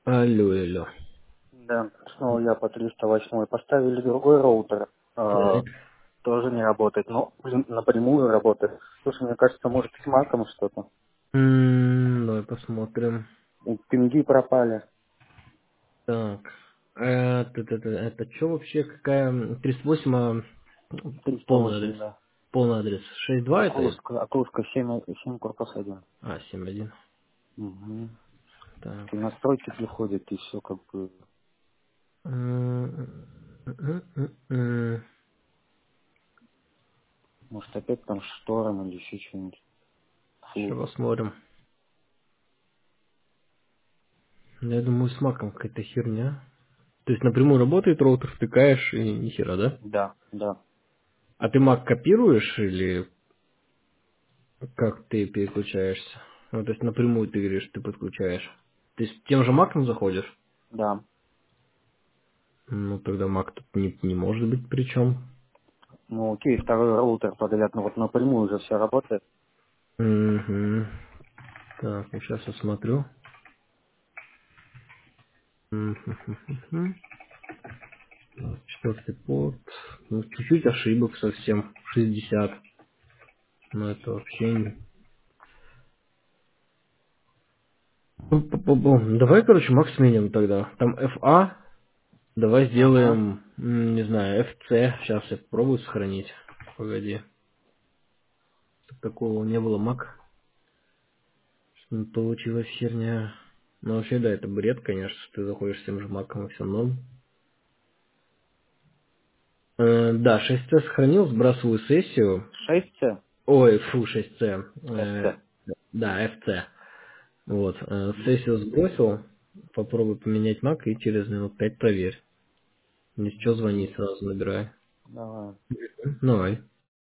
Алло, алло. Да, снова я по 308 поставили другой роутер. Так. Тоже не работает, но, блин, напрямую работает. Слушай, мне кажется, может с маком что-то. Давай посмотрим. И пинги пропали. Так. Это что вообще? Какая? 38, полный адрес. 308, да. Полный адрес. 6.2 это? Окружка 7 корпус 1. А, 7.1. Угу. Так. И настройки приходят, и все как бы... М. Может опять там шторм или еще что-нибудь. Сейчас Фу. посмотрим. Я думаю, с маком какая-то херня. То есть напрямую работает роутер, втыкаешь и ни хера, да? Да, да. А ты мак копируешь или как ты переключаешься? Ну, то есть напрямую ты говоришь, ты подключаешь. Ты с тем же маком заходишь? Да. Ну, тогда мак тут не может быть причем. Ну окей, второй роутер подряд, но вот напрямую уже все работает. Угу. Так, ну сейчас я смотрю. Мгм. Четвертый порт. Ну, чуть-чуть ошибок совсем. 60. Но это вообще не... Давай, короче, мак сменим тогда. Там FA. Давай Ага. сделаем, не знаю, FC. Сейчас я попробую сохранить. Погоди. Чтоб такого не было мак. Чтобы не получилась херня. Ну, вообще, да, это бред, конечно, что ты заходишь с тем же маком и все норм. Да, 6C сохранил, сбрасываю сессию. 6C? Ой, фу, 6C. FC. Да, FC. Вот. Сессию сбросил. Попробуй поменять мак и через минут 5 проверь. Если что, звони, Угу. сразу набирай. Давай. Давай.